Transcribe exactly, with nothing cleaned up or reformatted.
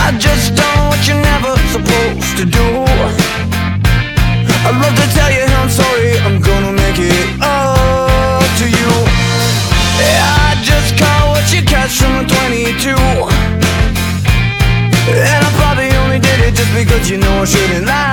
I just done what you're never supposed to do. I'd love to tell you how I'm sorry, I'm gonna make it up to you. Yeah, I just caught what you catch from a twenty-two, and I probably only did it just because you know I shouldn't lie.